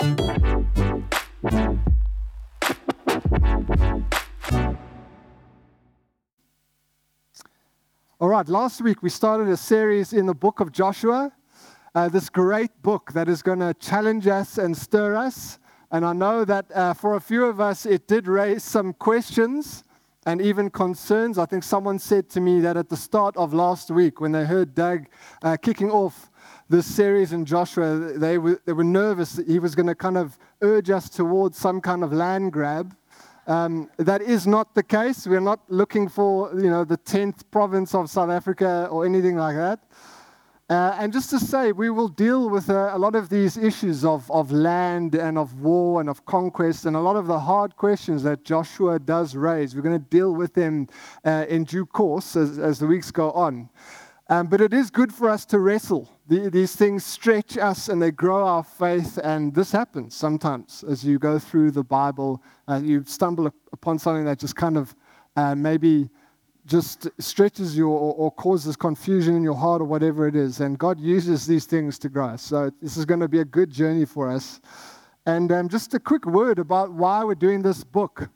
All right, last week we started a series in the book of Joshua, this great book that is going to challenge us and stir us. And I know that for a few of us, it did raise some questions and even concerns. I think someone said to me that at the start of last week, when they heard Doug kicking off this series in Joshua, they were nervous that he was going to kind of urge us towards some kind of land grab. That is not the case. We're not looking for, the 10th province of South Africa or anything like that. And just to say, we will deal with a lot of these issues of land and of war and of conquest and a lot of the hard questions that Joshua does raise. We're going to deal with them in due course as the weeks go on. But it is good for us to wrestle. These things stretch us and they grow our faith, and this happens sometimes as you go through the Bible. You stumble upon something that just kind of maybe just stretches you or causes confusion in your heart or whatever it is. And God uses these things to grow us. So this is going to be a good journey for us. And just a quick word about why we're doing this book.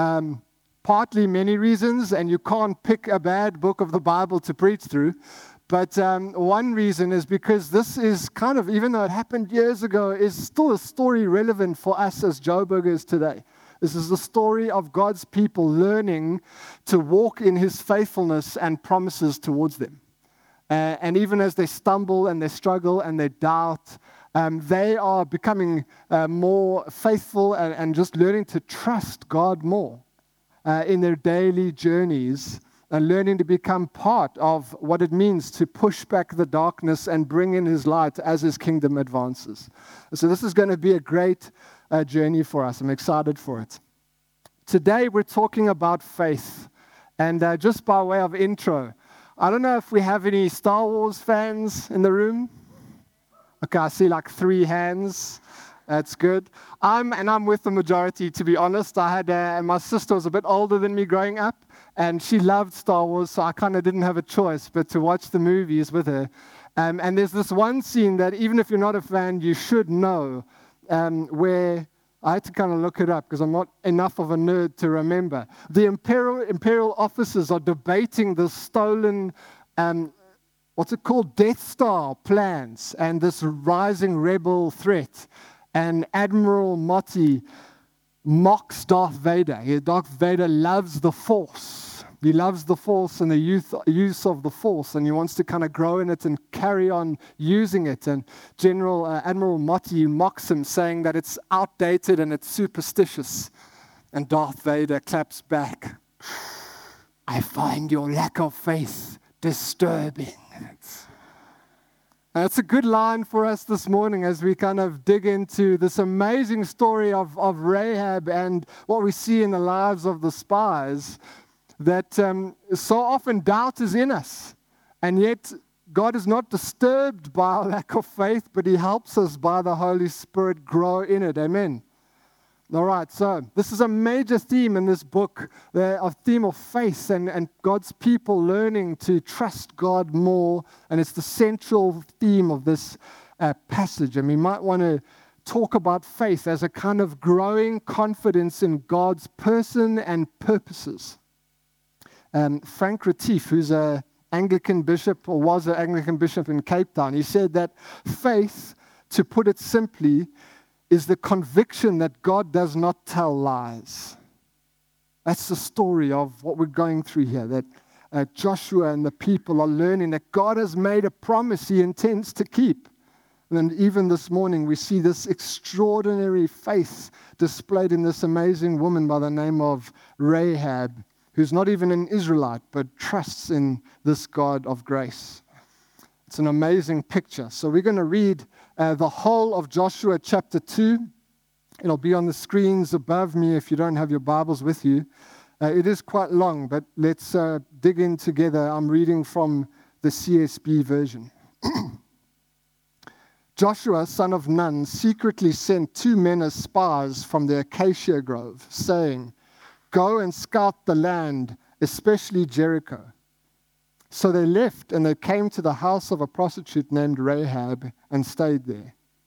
Partly many reasons, and you can't pick a bad book of the Bible to preach through. But one reason is because this is kind of, even though it happened years ago, is still a story relevant for us as Joburgers today. This is the story of God's people learning to walk in His faithfulness and promises towards them. And even as they stumble and they struggle and they doubt, they are becoming more faithful and just learning to trust God more in their daily journeys, and learning to become part of what it means to push back the darkness and bring in His light as His kingdom advances. So this is going to be a great journey for us. I'm excited for it. Today we're talking about faith. And just by way of intro, I don't know if we have any Star Wars fans in the room. Okay, I see like 3 hands. That's good. I'm with the majority, to be honest. I had my sister was a bit older than me growing up, and she loved Star Wars, so I kind of didn't have a choice but to watch the movies with her. And there's this one scene that even if you're not a fan, you should know, where I had to kind of look it up because I'm not enough of a nerd to remember. The Imperial officers are debating the stolen, what's it called, Death Star plans and this rising rebel threat. And Admiral Motti mocks Darth Vader. Darth Vader loves the Force. He loves the Force and the use of the Force, and he wants to kind of grow in it and carry on using it. And Admiral Motti mocks him, saying that it's outdated and it's superstitious. And Darth Vader claps back. I find your lack of faith disturbing. That's a good line for us this morning as we kind of dig into this amazing story of Rahab and what we see in the lives of the spies, that so often doubt is in us. And yet God is not disturbed by our lack of faith, but He helps us by the Holy Spirit grow in it. Amen. All right, so this is a major theme in this book, a theme of faith and God's people learning to trust God more, and it's the central theme of this passage. And we might want to talk about faith as a kind of growing confidence in God's person and purposes. Frank Retief, who's an Anglican bishop, or was an Anglican bishop in Cape Town, he said that faith, to put it simply, is the conviction that God does not tell lies. That's the story of what we're going through here, that Joshua and the people are learning that God has made a promise He intends to keep. And even this morning, we see this extraordinary faith displayed in this amazing woman by the name of Rahab, who's not even an Israelite, but trusts in this God of grace. It's an amazing picture. So we're going to read the whole of Joshua chapter 2. It'll be on the screens above me if you don't have your Bibles with you. It is quite long, but let's dig in together. I'm reading from the CSB version. Joshua, son of Nun, secretly sent 2 men as spies from the acacia grove, saying, "Go and scout the land, especially Jericho." So they left and they came to the house of a prostitute named Rahab and stayed there.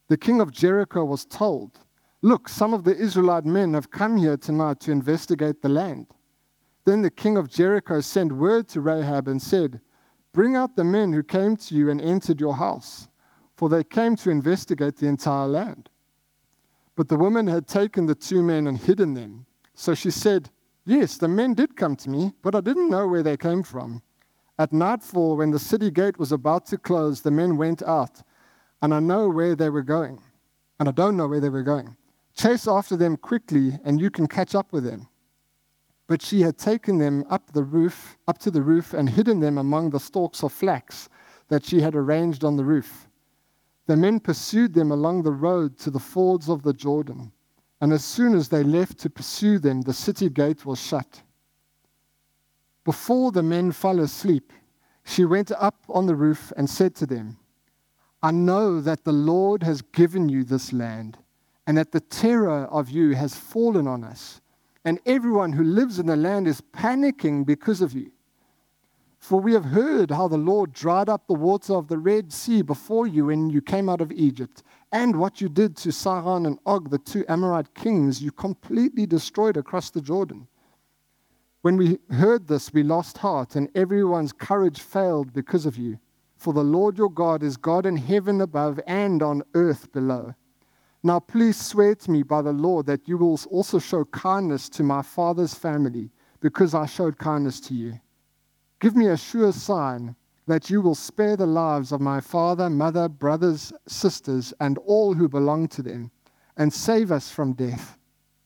the king of Jericho was told, "Look, some of the Israelite men have come here tonight to investigate the land." Then the king of Jericho sent word to Rahab and said, "Bring out the men who came to you and entered your house, for they came to investigate the entire land." But the woman had taken the 2 men and hidden them. So she said, "Yes, the men did come to me, but I didn't know where they came from. At nightfall, when the city gate was about to close, the men went out, and I know where they were going. And I don't know where they were going. Chase after them quickly, and you can catch up with them." But she had taken them up to the roof, and hidden them among the stalks of flax that she had arranged on the roof. The men pursued them along the road to the fords of the Jordan, and as soon as they left to pursue them, the city gate was shut. Before the men fell asleep, she went up on the roof and said to them, "I know that the Lord has given you this land, and that the terror of you has fallen on us, and everyone who lives in the land is panicking because of you. For we have heard how the Lord dried up the water of the Red Sea before you when you came out of Egypt, and what you did to Sihon and Og, the 2 Amorite kings, you completely destroyed across the Jordan. When we heard this, we lost heart, and everyone's courage failed because of you. For the Lord your God is God in heaven above and on earth below. Now please swear to me by the Lord that you will also show kindness to my father's family, because I showed kindness to you. Give me a sure sign that you will spare the lives of my father, mother, brothers, sisters, and all who belong to them, and save us from death."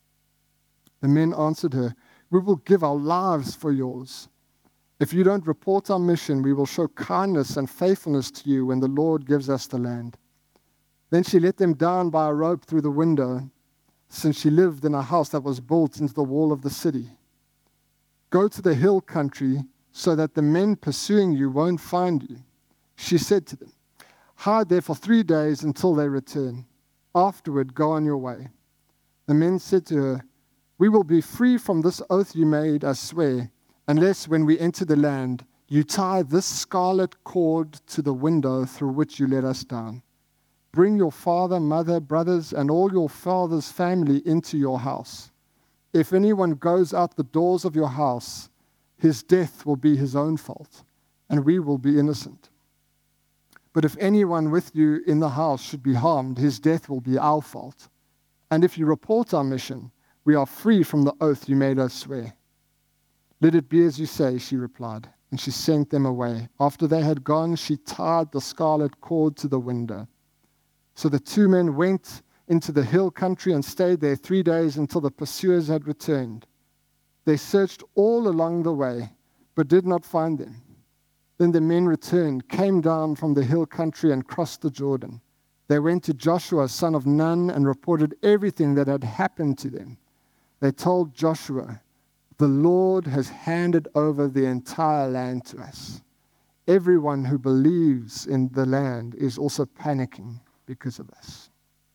The men answered her, "We will give our lives for yours. If you don't report our mission, we will show kindness and faithfulness to you when the Lord gives us the land." Then she let them down by a rope through the window, since she lived in a house that was built into the wall of the city. "Go to the hill country so that the men pursuing you won't find you," she said to them. "Hide there for 3 days until they return. Afterward, go on your way." The men said to her, "We will be free from this oath you made us swear, unless when we enter the land, you tie this scarlet cord to the window through which you let us down. Bring your father, mother, brothers, and all your father's family into your house. If anyone goes out the doors of your house, his death will be his own fault, and we will be innocent. But if anyone with you in the house should be harmed, his death will be our fault. And if you report our mission, we are free from the oath you made us swear." "Let it be as you say," she replied, and she sent them away. After they had gone, she tied the scarlet cord to the window. So the 2 men went into the hill country and stayed there 3 days until the pursuers had returned. They searched all along the way, but did not find them. Then the men returned, came down from the hill country, and crossed the Jordan. They went to Joshua, son of Nun, and reported everything that had happened to them. They told Joshua, "The Lord has handed over the entire land to us. Everyone who believes in the land is also panicking because of us."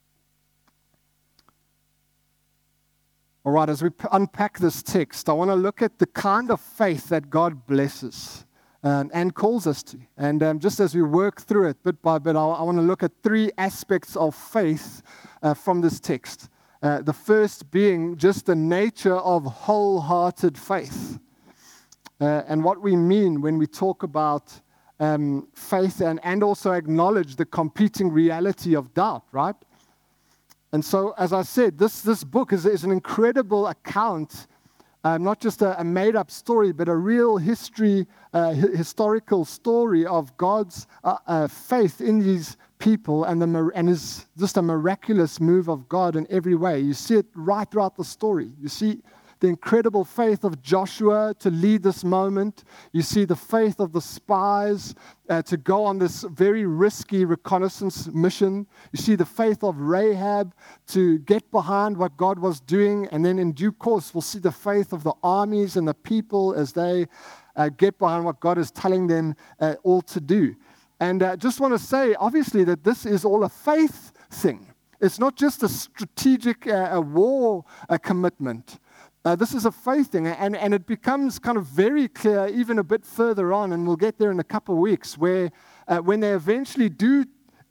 All right, as we unpack this text, I want to look at the kind of faith that God blesses and calls us to. And just as we work through it bit by bit, I want to look at 3 aspects of faith from this text. The first being just the nature of wholehearted faith. And what we mean when we talk about faith and also acknowledge the competing reality of doubt, right? And so, as I said, this book is an incredible account, not just a made-up story, but a real historical story of God's faith in these people, and is just a miraculous move of God in every way. You see it right throughout the story. You see the incredible faith of Joshua to lead this moment. You see the faith of the spies to go on this very risky reconnaissance mission. You see the faith of Rahab to get behind what God was doing. And then in due course, we'll see the faith of the armies and the people as they get behind what God is telling them all to do. And just want to say, obviously, that this is all a faith thing. It's not just a strategic war commitment. This is a faith thing, and it becomes kind of very clear even a bit further on, and we'll get there in a couple of weeks, where when they eventually do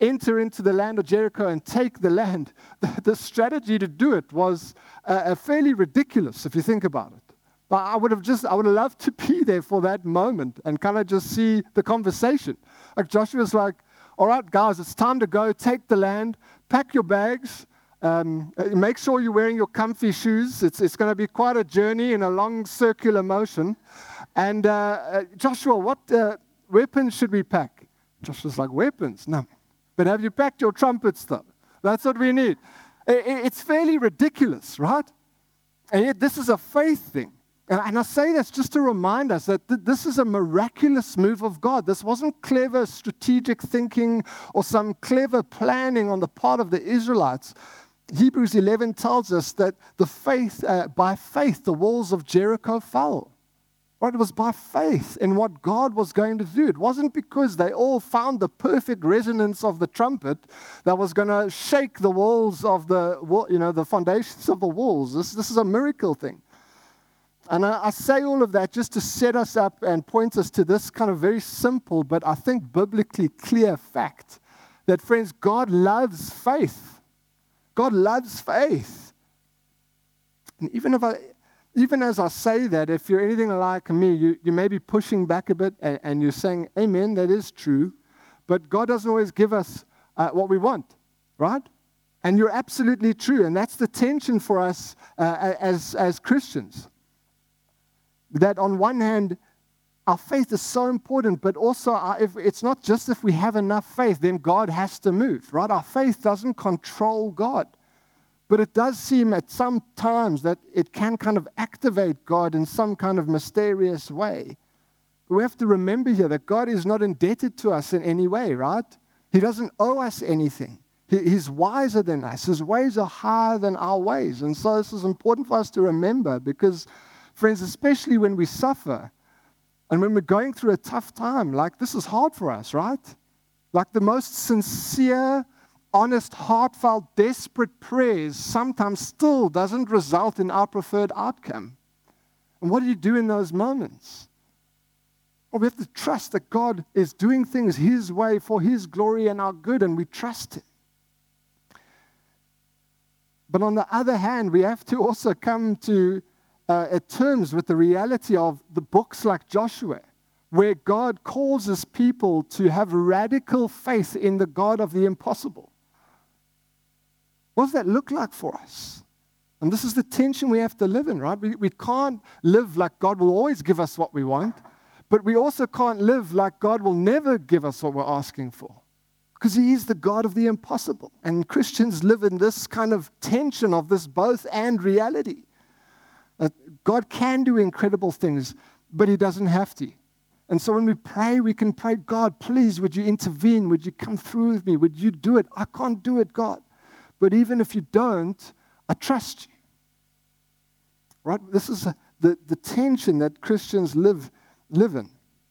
enter into the land of Jericho and take the land, the strategy to do it was fairly ridiculous if you think about it. But I would have loved to be there for that moment and kind of just see the conversation. Like Joshua's like, all right, guys, it's time to go, take the land, pack your bags, make sure you're wearing your comfy shoes. It's going to be quite a journey in a long circular motion. And Joshua, what weapons should we pack? Joshua's like, weapons? No. But have you packed your trumpets, though? That's what we need. It's fairly ridiculous, right? And yet this is a faith thing. And I say this just to remind us that this is a miraculous move of God. This wasn't clever strategic thinking or some clever planning on the part of the Israelites. Hebrews 11 tells us that by faith, the walls of Jericho fell. Right? It was by faith in what God was going to do. It wasn't because they all found the perfect resonance of the trumpet that was going to shake the walls of the foundations of the walls. This is a miracle thing. And I say all of that just to set us up and point us to this kind of very simple, but I think biblically clear fact that, friends, God loves faith. God loves faith. And even as I say that, if you're anything like me, you may be pushing back a bit and you're saying, amen, that is true, but God doesn't always give us what we want, right? And you're absolutely true, and that's the tension for us as Christians. That on one hand, our faith is so important, but also it's not just if we have enough faith, then God has to move, right? Our faith doesn't control God. But it does seem at some times that it can kind of activate God in some kind of mysterious way. But we have to remember here that God is not indebted to us in any way, right? He doesn't owe us anything. He's wiser than us. His ways are higher than our ways. And so this is important for us to remember because, friends, especially when we suffer and when we're going through a tough time, like this is hard for us, right? Like the most sincere, honest, heartfelt, desperate prayers sometimes still doesn't result in our preferred outcome. And what do you do in those moments? Well, we have to trust that God is doing things His way for His glory and our good, and we trust Him. But on the other hand, we have to also come to terms with the reality of the books like Joshua, where God calls His people to have radical faith in the God of the impossible. What does that look like for us? And this is the tension we have to live in, right? We can't live like God will always give us what we want, but we also can't live like God will never give us what we're asking for, because He is the God of the impossible. And Christians live in this kind of tension of this both and reality. God can do incredible things, but He doesn't have to. And so when we pray, we can pray, God, please, would you intervene? Would you come through with me? Would you do it? I can't do it, God. But even if you don't, I trust you. Right? This is the tension that Christians live in.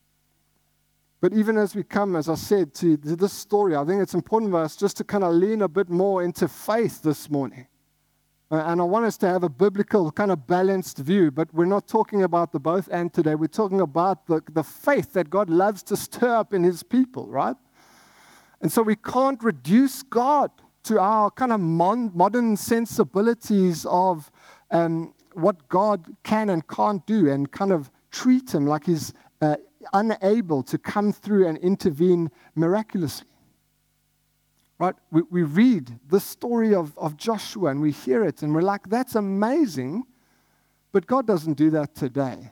But even as we come, as I said, to this story, I think it's important for us just to kind of lean a bit more into faith this morning. And I want us to have a biblical kind of balanced view, but we're not talking about the both and today. We're talking about the faith that God loves to stir up in His people, right? And so we can't reduce God to our kind of modern sensibilities of what God can and can't do and kind of treat Him like He's unable to come through and intervene miraculously. Right? We read the story of Joshua and we hear it and we're like, that's amazing, but God doesn't do that today.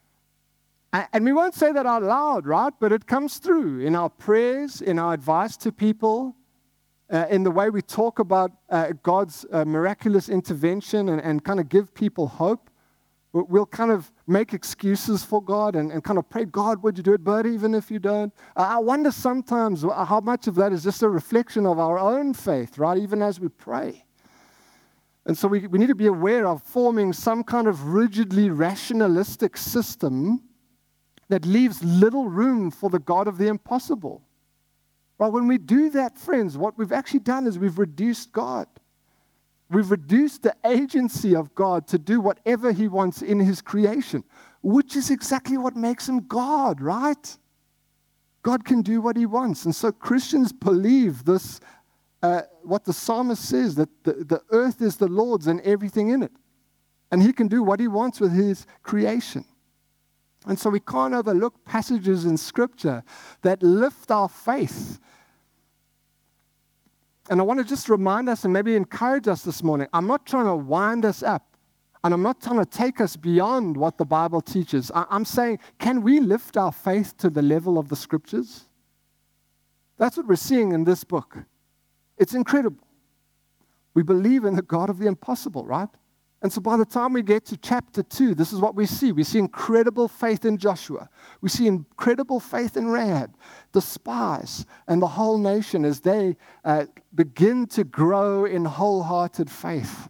And we won't say that out loud, right? But it comes through in our prayers, in our advice to people, in the way we talk about God's miraculous intervention and kind of give people hope. We'll kind of make excuses for God and kind of pray, God, would you do it? But even if you don't, I wonder sometimes how much of that is just a reflection of our own faith, right? Even as we pray. And so we need to be aware of forming some kind of rigidly rationalistic system that leaves little room for the God of the impossible. Right? When we do that, friends, what we've actually done is we've reduced God. We've reduced the agency of God to do whatever He wants in His creation, which is exactly what makes Him God, right? God can do what he wants. And so Christians believe this, what the psalmist says, that the earth is the Lord's and everything in it. And he can do what he wants with his creation. And so we can't overlook passages in Scripture that lift our faith. And I want to just remind us and maybe encourage us this morning. I'm not trying to wind us up, and I'm not trying to take us beyond what the Bible teaches. I'm saying, can we lift our faith to the level of the Scriptures? That's what we're seeing in this book. It's incredible. We believe in the God of the impossible, right? And so by the time we get to chapter 2, this is what we see. We see incredible faith in Joshua. We see incredible faith in Rahab, the spies, and the whole nation as they begin to grow in wholehearted faith.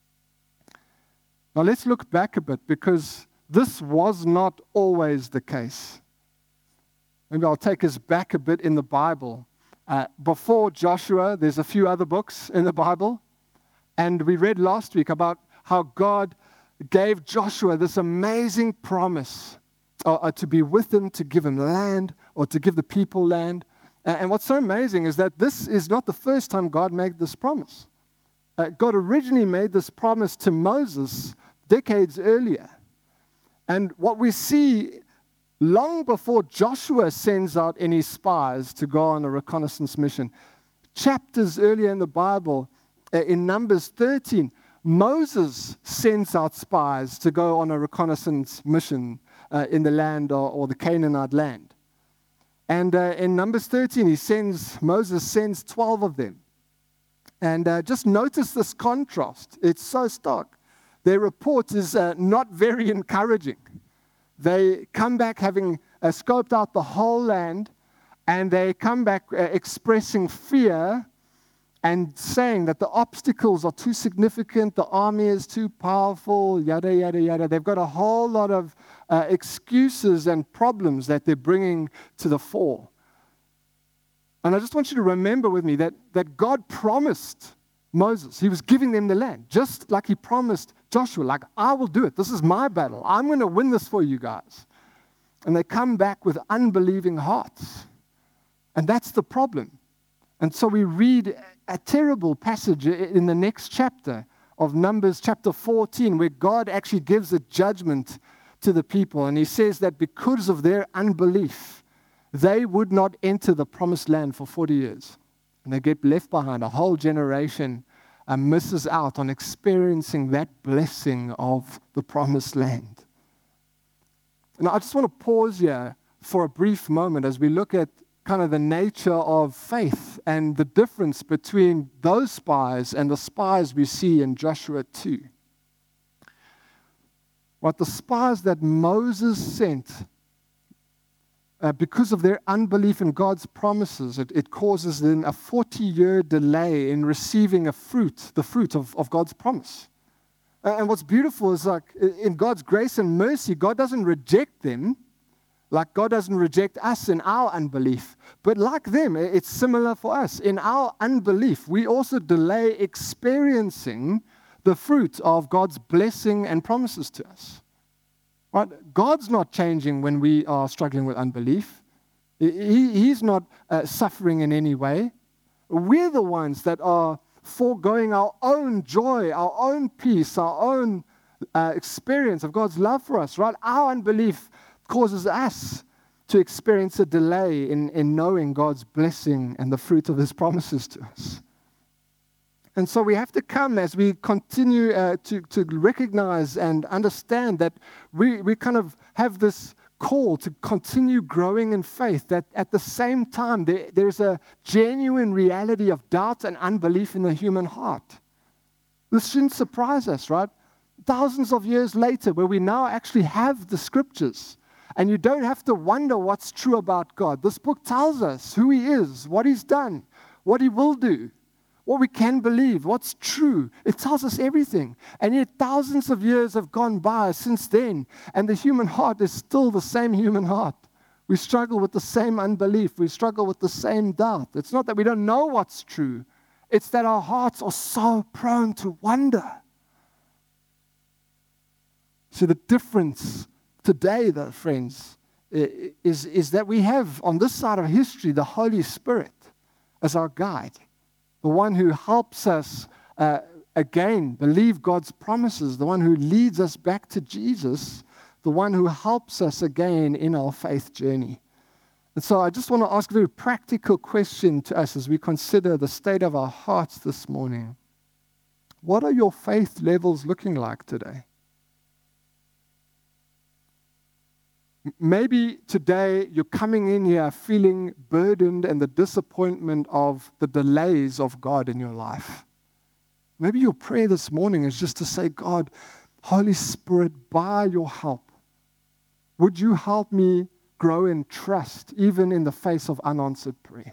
Now let's look back a bit, because this was not always the case. Maybe I'll take us back a bit in the Bible. Before Joshua, there's a few other books in the Bible. And we read last week about how God gave Joshua this amazing promise to be with him, to give him land, or to give the people land. And what's so amazing is that this is not the first time God made this promise. God originally made this promise to Moses decades earlier. And what we see long before Joshua sends out any spies to go on a reconnaissance mission, chapters earlier in the Bible, in Numbers 13, Moses sends out spies to go on a reconnaissance mission in the land or the Canaanite land. And in Numbers 13, Moses sends 12 of them. And just notice this contrast. It's so stark. Their report is not very encouraging. They come back having scoped out the whole land, and they come back expressing fear and saying that the obstacles are too significant, the army is too powerful, yada, yada, yada. They've got a whole lot of excuses and problems that they're bringing to the fore. And I just want you to remember with me that God promised Moses. He was giving them the land, just like he promised Joshua, like, I will do it. This is my battle. I'm going to win this for you guys. And they come back with unbelieving hearts. And that's the problem. And so we read a terrible passage in the next chapter of Numbers, chapter 14, where God actually gives a judgment to the people. And he says that because of their unbelief, they would not enter the promised land for 40 years. And they get left behind. A whole generation misses out on experiencing that blessing of the promised land. And I just want to pause here for a brief moment as we look at kind of the nature of faith and the difference between those spies and the spies we see in Joshua 2. What the spies that Moses sent, because of their unbelief in God's promises, it causes them a 40-year delay in receiving the fruit of God's promise. And what's beautiful is, like, in God's grace and mercy, God doesn't reject them. Like God doesn't reject us in our unbelief. But like them, it's similar for us. In our unbelief, we also delay experiencing the fruit of God's blessing and promises to us. Right? God's not changing when we are struggling with unbelief. He's not suffering in any way. We're the ones that are foregoing our own joy, our own peace, our own experience of God's love for us. Right? Our unbelief causes us to experience a delay in knowing God's blessing and the fruit of his promises to us. And so we have to come as we continue to recognize and understand that we kind of have this call to continue growing in faith, that at the same time there's a genuine reality of doubt and unbelief in the human heart. This shouldn't surprise us, right? Thousands of years later, where we now actually have the scriptures, and you don't have to wonder what's true about God. This book tells us who he is, what he's done, what he will do, what we can believe, what's true. It tells us everything. And yet thousands of years have gone by since then, and the human heart is still the same human heart. We struggle with the same unbelief. We struggle with the same doubt. It's not that we don't know what's true. It's that our hearts are so prone to wonder. So the difference today, though, friends, is that we have on this side of history the Holy Spirit as our guide, the one who helps us again believe God's promises, the one who leads us back to Jesus, the one who helps us again in our faith journey. And so I just want to ask a very practical question to us as we consider the state of our hearts this morning. What are your faith levels looking like today? Maybe today you're coming in here feeling burdened and the disappointment of the delays of God in your life. Maybe your prayer this morning is just to say, God, Holy Spirit, by your help, would you help me grow in trust, even in the face of unanswered prayer?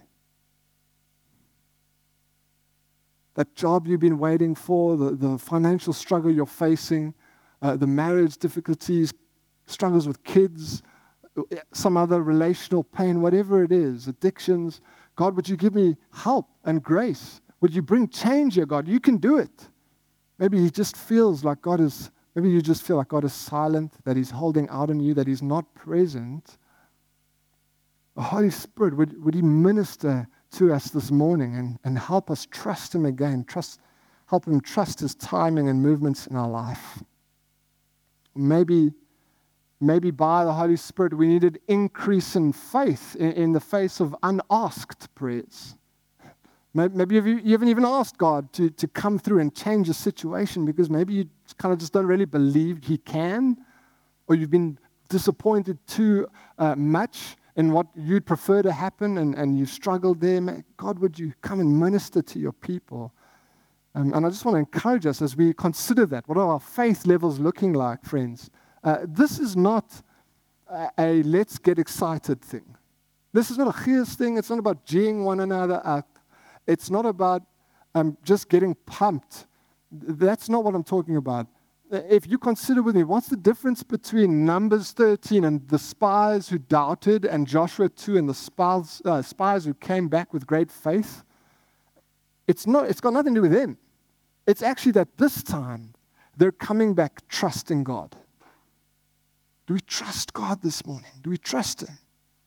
That job you've been waiting for, the financial struggle you're facing, the marriage difficulties, struggles with kids, some other relational pain, whatever it is, addictions. God, would you give me help and grace? Would you bring change here, God? You can do it. Maybe he just feels like maybe you just feel like God is silent, that he's holding out on you, that he's not present. The Holy Spirit, would he minister to us this morning and help us trust him again, help him trust his timing and movements in our life. Maybe by the Holy Spirit we need an increase in faith in the face of unasked prayers. Maybe you haven't even asked God to come through and change the situation because maybe you kind of just don't really believe he can, or you've been disappointed too much in what you'd prefer to happen, and you've struggled there. God, would you come and minister to your people? And I just want to encourage us as we consider that. What are our faith levels looking like, friends? This is not a let's get excited thing. This is not a cheers thing. It's not about geeing one another up. It's not about just getting pumped. That's not what I'm talking about. If you consider with me, what's the difference between Numbers 13 and the spies who doubted, and Joshua 2 and the spies who came back with great faith? It's got nothing to do with them. It's actually that this time they're coming back trusting God. Do we trust God this morning? Do we trust him?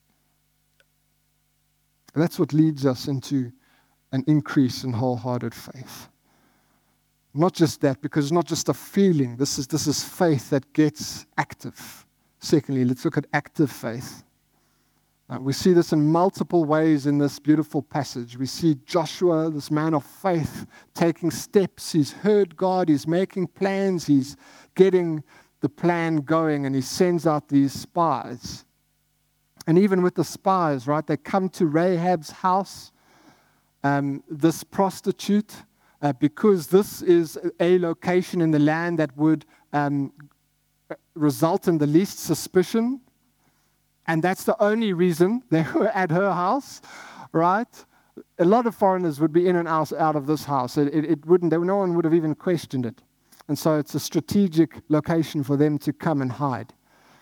And that's what leads us into an increase in wholehearted faith. Not just that, because it's not just a feeling. This is faith that gets active. Secondly, let's look at active faith. We see this in multiple ways in this beautiful passage. We see Joshua, this man of faith, taking steps. He's heard God. He's making plans. He's getting the plan going, and he sends out these spies. And even with the spies, right, they come to Rahab's house, this prostitute, because this is a location in the land that would result in the least suspicion. And that's the only reason they were at her house, right? A lot of foreigners would be in and out of this house. It wouldn't. No one would have even questioned it. And so it's a strategic location for them to come and hide.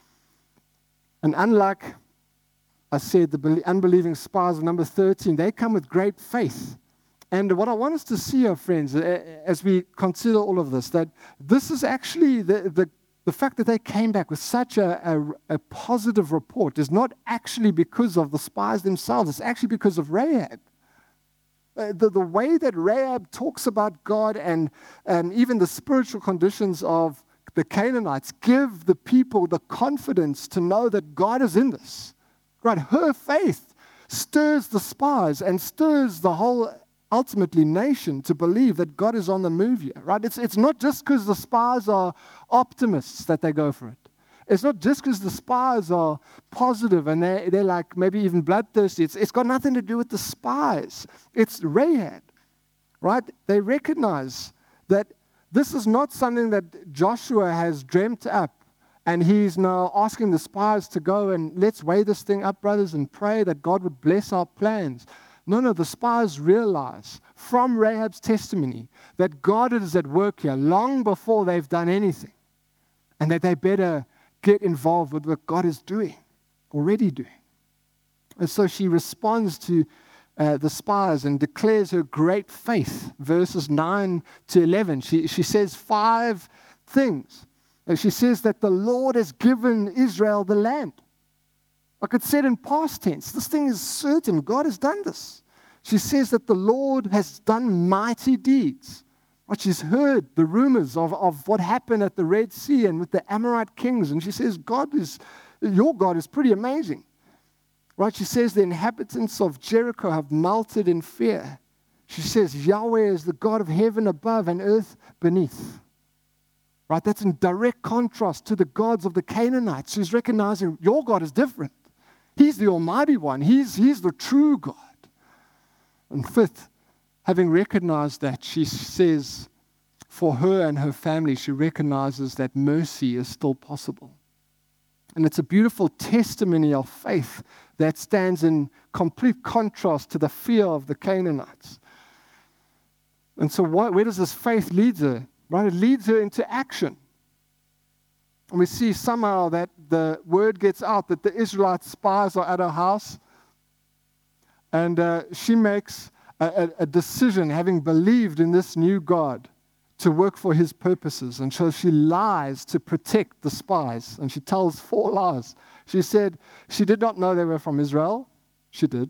And unlike, I said, the unbelieving spies of number 13, they come with great faith. And what I want us to see, our friends, as we consider all of this, that this is actually the fact that they came back with such a positive report is not actually because of the spies themselves. It's actually because of Rahab. The way that Rahab talks about God and even the spiritual conditions of the Canaanites give the people the confidence to know that God is in this. Right? Her faith stirs the spies and stirs the whole, ultimately, nation to believe that God is on the move here. Right? It's not just because the spies are optimists that they go for it. It's not just because the spies are positive and they're like maybe even bloodthirsty. It's got nothing to do with the spies. It's Rahab, right? They recognize that this is not something that Joshua has dreamt up and he's now asking the spies to go and let's weigh this thing up, brothers, and pray that God would bless our plans. No, the spies realize from Rahab's testimony that God is at work here long before they've done anything and that they better get involved with what God is already doing. And so she responds to the spies and declares her great faith. Verses 9 to 11, she says 5 things. And she says that the Lord has given Israel the land. Like it's said in past tense. This thing is certain. God has done this. She says that the Lord has done mighty deeds. But she's heard the rumors of what happened at the Red Sea and with the Amorite kings. And she says, your God is pretty amazing. Right? She says the inhabitants of Jericho have melted in fear. She says Yahweh is the God of heaven above and earth beneath. Right? That's in direct contrast to the gods of the Canaanites. She's recognizing your God is different. He's the Almighty One. He's the true God. And fifth, having recognized that, she says for her and her family, she recognizes that mercy is still possible. And it's a beautiful testimony of faith that stands in complete contrast to the fear of the Canaanites. And so where does this faith lead her? Right? It leads her into action. And we see somehow that the word gets out that the Israelite spies are at her house. And she makes a decision, having believed in this new God, to work for his purposes. And so she lies to protect the spies. And she tells 4 lies. She said she did not know they were from Israel. She did.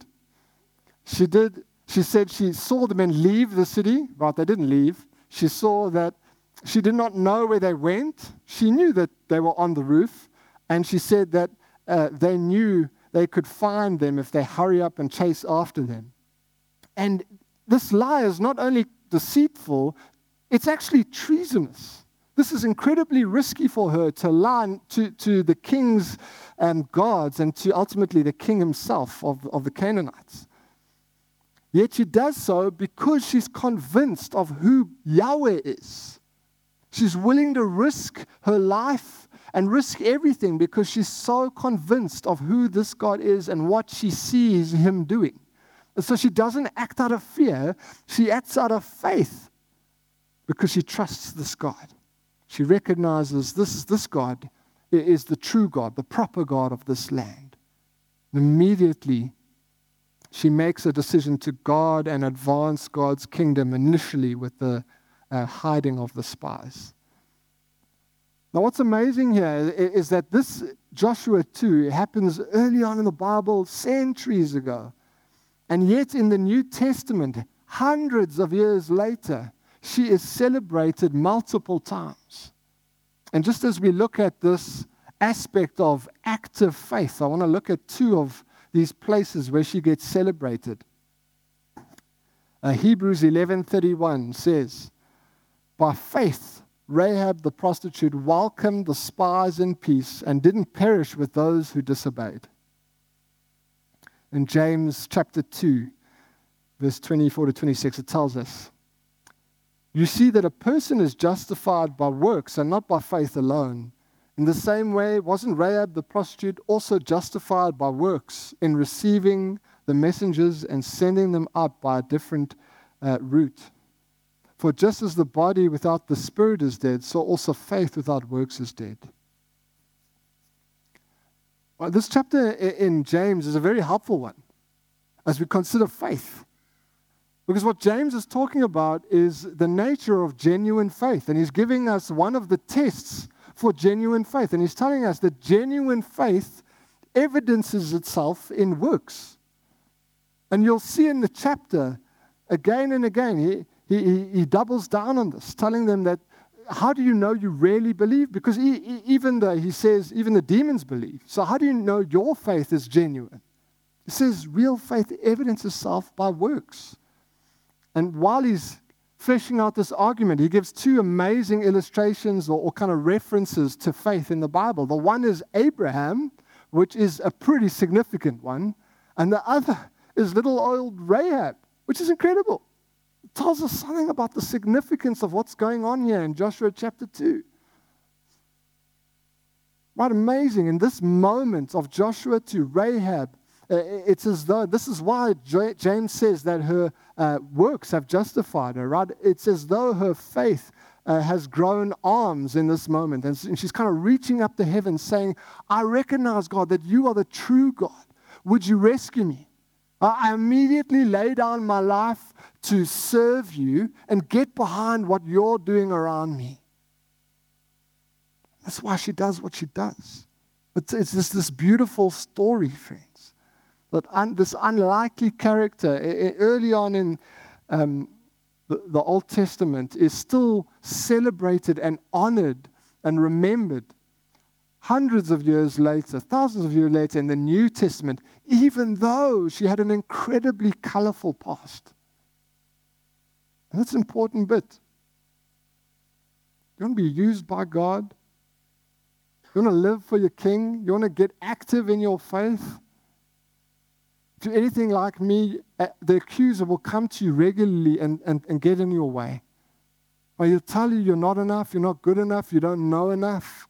She said she saw the men leave the city. Right, they didn't leave. She saw that she did not know where they went. She knew that they were on the roof. And she said that they knew they could find them if they hurry up and chase after them. And this lie is not only deceitful, it's actually treasonous. This is incredibly risky for her to lie to the king's gods and to ultimately the king himself of the Canaanites. Yet she does so because she's convinced of who Yahweh is. She's willing to risk her life and risk everything because she's so convinced of who this God is and what she sees him doing. And so she doesn't act out of fear, she acts out of faith because she trusts this God. She recognizes this God is the true God, the proper God of this land. And immediately, she makes a decision to guard and advance God's kingdom initially with the hiding of the spies. Now, what's amazing here is that this Joshua 2 happens early on in the Bible, centuries ago. And yet in the New Testament, hundreds of years later, she is celebrated multiple times. And just as we look at this aspect of active faith, I want to look at 2 of these places where she gets celebrated. Hebrews 11:31 says, by faith, Rahab the prostitute welcomed the spies in peace and didn't perish with those who disobeyed. In James chapter 2, verse 24 to 26, it tells us, you see that a person is justified by works and not by faith alone. In the same way, wasn't Rahab the prostitute also justified by works in receiving the messengers and sending them up by a different route? For just as the body without the spirit is dead, so also faith without works is dead. Well, this chapter in James is a very helpful one as we consider faith. Because what James is talking about is the nature of genuine faith. And he's giving us one of the tests for genuine faith. And he's telling us that genuine faith evidences itself in works. And you'll see in the chapter, again and again, he doubles down on this, telling them that, how do you know you really believe? Because even though he says, even the demons believe. So how do you know your faith is genuine? He says real faith evidences itself by works. And while he's fleshing out this argument, he gives 2 amazing illustrations or kind of references to faith in the Bible. The one is Abraham, which is a pretty significant one. And the other is little old Rahab, which is incredible. It tells us something about the significance of what's going on here in Joshua chapter 2. Right, amazing. In this moment of Joshua to Rahab, it's as though, this is why James says that her works have justified her, right? It's as though her faith has grown arms in this moment. And she's kind of reaching up to heaven saying, I recognize, God, that you are the true God. Would you rescue me? I immediately lay down my life to serve you and get behind what you're doing around me. That's why she does what she does. It's just this beautiful story, friends. That this unlikely character early on in the Old Testament is still celebrated and honored and remembered hundreds of years later, thousands of years later in the New Testament, even though she had an incredibly colorful past. And that's an important bit. You want to be used by God? You want to live for your King? You want to get active in your faith? If you're anything like me, the accuser will come to you regularly and get in your way. Or he'll tell you you're not enough, you're not good enough, you don't know enough.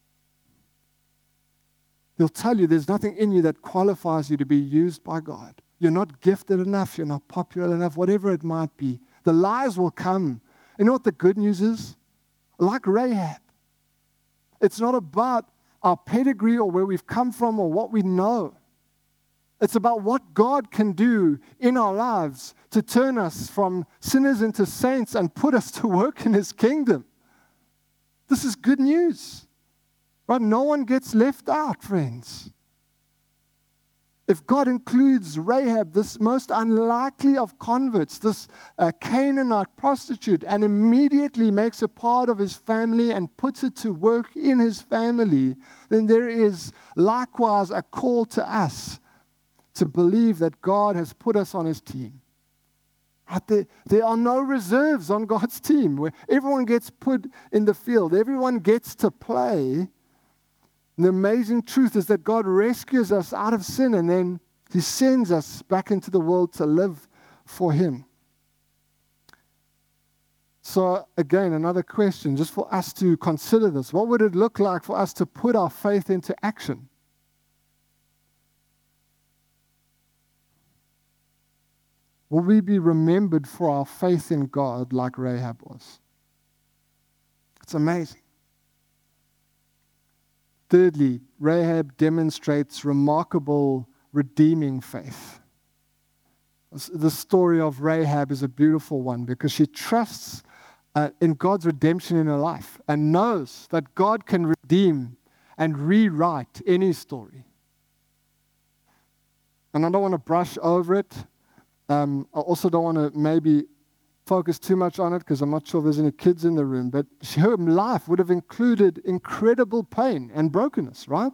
He'll tell you there's nothing in you that qualifies you to be used by God. You're not gifted enough, you're not popular enough, whatever it might be. The lies will come. You know what the good news is? Like Rahab. It's not about our pedigree or where we've come from or what we know. It's about what God can do in our lives to turn us from sinners into saints and put us to work in His kingdom. This is good news. Right? No one gets left out, friends. If God includes Rahab, this most unlikely of converts, this Canaanite prostitute, and immediately makes a part of His family and puts it to work in His family, then there is likewise a call to us to believe that God has put us on His team. Right? There are no reserves on God's team where everyone gets put in the field. Everyone gets to play. And the amazing truth is that God rescues us out of sin and then He sends us back into the world to live for Him. So again, another question just for us to consider this. What would it look like for us to put our faith into action? Will we be remembered for our faith in God like Rahab was? It's amazing. Thirdly, Rahab demonstrates remarkable redeeming faith. The story of Rahab is a beautiful one because she trusts in God's redemption in her life and knows that God can redeem and rewrite any story. And I don't want to brush over it. I also don't want to maybe focus too much on it because I'm not sure if there's any kids in the room, but her life would have included incredible pain and brokenness, right?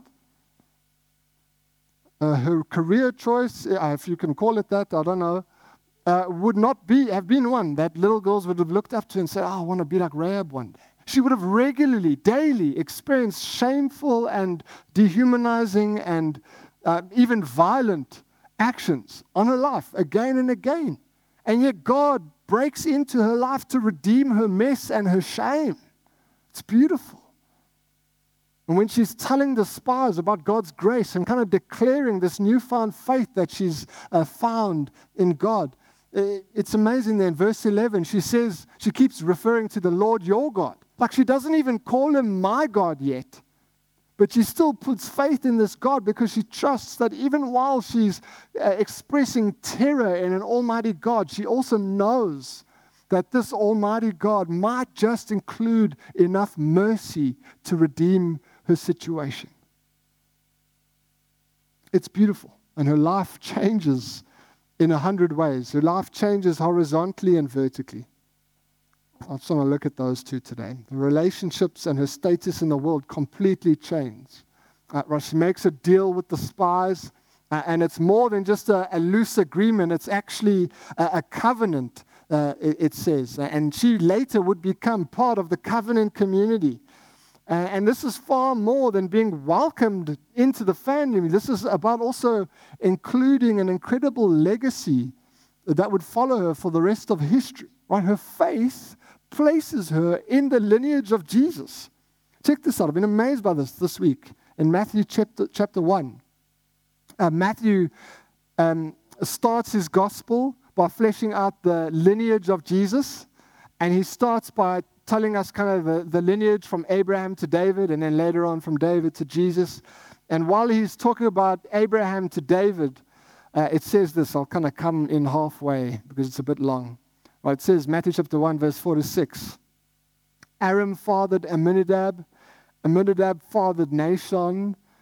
Her career choice, if you can call it that, I don't know, would not have been one that little girls would have looked up to and said, I want to be like Rahab one day. She would have regularly, daily experienced shameful and dehumanizing and even violent actions on her life again and again. And yet God breaks into her life to redeem her mess and her shame. It's beautiful. And when she's telling the spies about God's grace and kind of declaring this newfound faith that she's found in God, it's amazing that in verse 11 she says, she keeps referring to the Lord your God. Like she doesn't even call Him my God yet. But she still puts faith in this God because she trusts that even while she's expressing terror in an almighty God, she also knows that this almighty God might just include enough mercy to redeem her situation. It's beautiful. And her life changes in 100 ways. Her life changes horizontally and vertically. I just want to look at those two today. The relationships and her status in the world completely change. She makes a deal with the spies, and it's more than just a loose agreement. It's actually a covenant, it says. And she later would become part of the covenant community. And this is far more than being welcomed into the family. This is about also including an incredible legacy that would follow her for the rest of history. Right? Her faith places her in the lineage of Jesus. Check this out. I've been amazed by this week. In Matthew chapter 1, Matthew starts his gospel by fleshing out the lineage of Jesus. And he starts by telling us kind of the lineage from Abraham to David, and then later on from David to Jesus. And while he's talking about Abraham to David, it says this. I'll kind of come in halfway because it's a bit long. Well, it says, Matthew chapter 1, verse 4 to 6. Aram fathered Amminadab. Amminadab fathered Nahshon.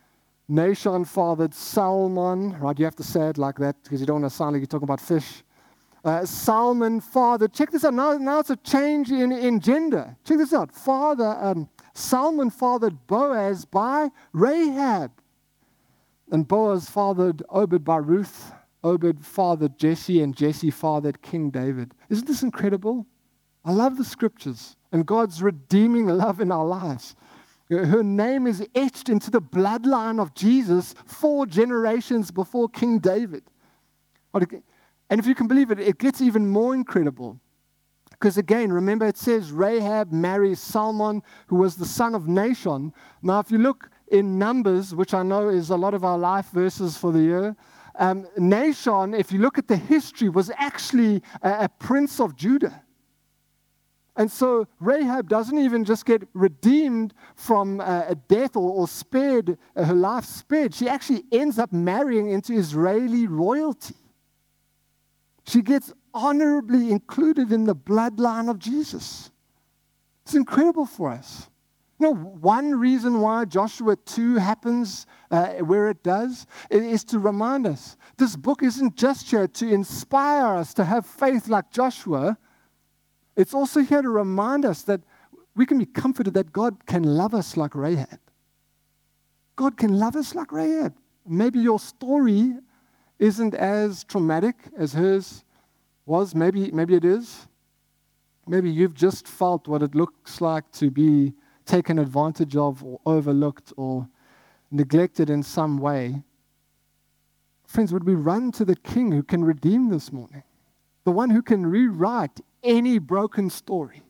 Nashon fathered Salmon, right? You have to say it like that because you don't want to sound like you're talking about fish. Salmon fathered, check this out, now it's a change in gender. Check this out. Salmon fathered Boaz by Rahab. And Boaz fathered Obed by Ruth. Obed fathered Jesse, and Jesse fathered King David. Isn't this incredible? I love the scriptures and God's redeeming love in our lives. Her name is etched into the bloodline of Jesus 4 generations before King David. And if you can believe it, it gets even more incredible. Because again, remember it says Rahab marries Salmon, who was the son of Nashon. Now, if you look in Numbers, which I know is a lot of our life verses for the year, Nashon, if you look at the history, was actually a prince of Judah. And so Rahab doesn't even just get redeemed from a death or spared, her life spared. She actually ends up marrying into Israeli royalty. She gets honorably included in the bloodline of Jesus. It's incredible for us. One reason why Joshua 2 happens where it does is to remind us. This book isn't just here to inspire us to have faith like Joshua. It's also here to remind us that we can be comforted that God can love us like Rahab. God can love us like Rahab. Maybe your story isn't as traumatic as hers was. Maybe it is. Maybe you've just felt what it looks like to be taken advantage of or overlooked or neglected in some way. Friends, would we run to the King who can redeem this morning? The one who can rewrite any broken story.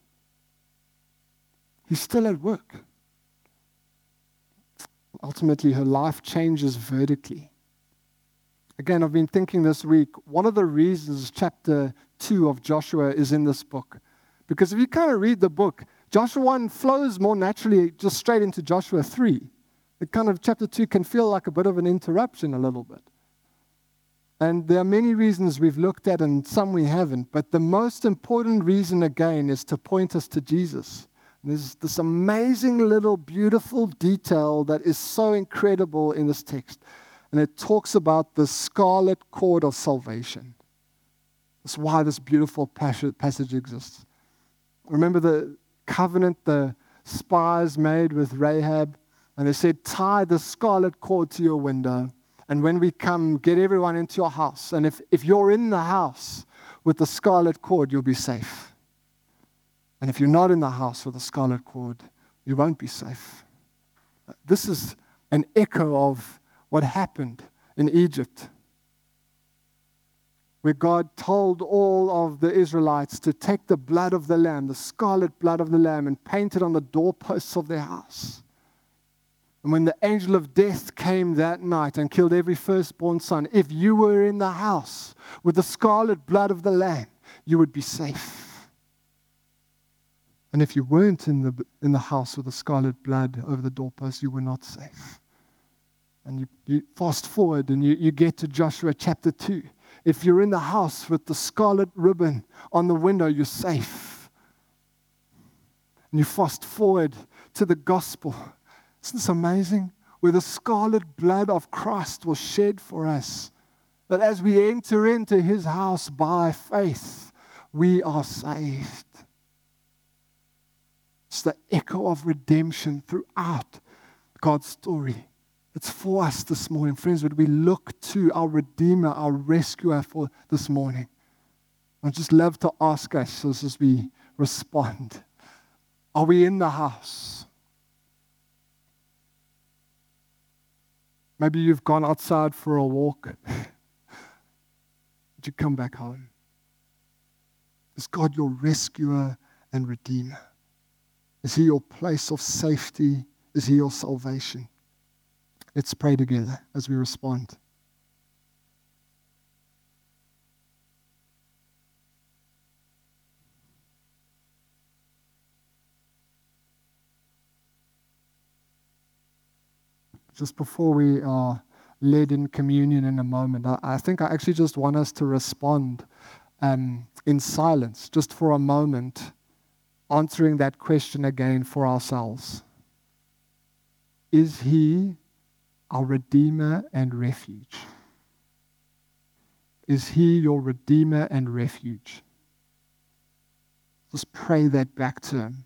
He's still at work. Ultimately, her life changes vertically. Again, I've been thinking this week, one of the reasons chapter 2 of Joshua is in this book. Because if you kind of read the book, Joshua 1 flows more naturally just straight into Joshua 3. It kind of, chapter 2 can feel like a bit of an interruption a little bit. And there are many reasons we've looked at and some we haven't. But the most important reason, again, is to point us to Jesus. And there's this amazing little beautiful detail that is so incredible in this text. And it talks about the scarlet cord of salvation. That's why this beautiful passage exists. Remember the covenant the spies made with Rahab? And they said, tie the scarlet cord to your window. And when we come, get everyone into your house. And if you're in the house with the scarlet cord, you'll be safe. And if you're not in the house with the scarlet cord, you won't be safe. This is an echo of what happened in Egypt, where God told all of the Israelites to take the blood of the lamb, the scarlet blood of the lamb, and paint it on the doorposts of their house. And when the angel of death came that night and killed every firstborn son, if you were in the house with the scarlet blood of the lamb, you would be safe. And if you weren't in the house with the scarlet blood over the doorpost, you were not safe. And you fast forward and you get to Joshua chapter 2. If you're in the house with the scarlet ribbon on the window, you're safe. And you fast forward to the gospel. Isn't this amazing? Where the scarlet blood of Christ was shed for us. That as we enter into his house by faith, we are saved. It's the echo of redemption throughout God's story. It's for us this morning. Friends, would we look to our Redeemer, our Rescuer for this morning? I'd just love to ask us as we respond. Are we in the house? Maybe you've gone outside for a walk. Would you come back home? Is God your rescuer and redeemer? Is he your place of safety? Is he your salvation? Let's pray together as we respond. Just before we are led in communion in a moment, I think I actually just want us to respond in silence, just for a moment, answering that question again for ourselves. Is he our Redeemer and refuge? Is He your Redeemer and refuge? Just pray that back to Him.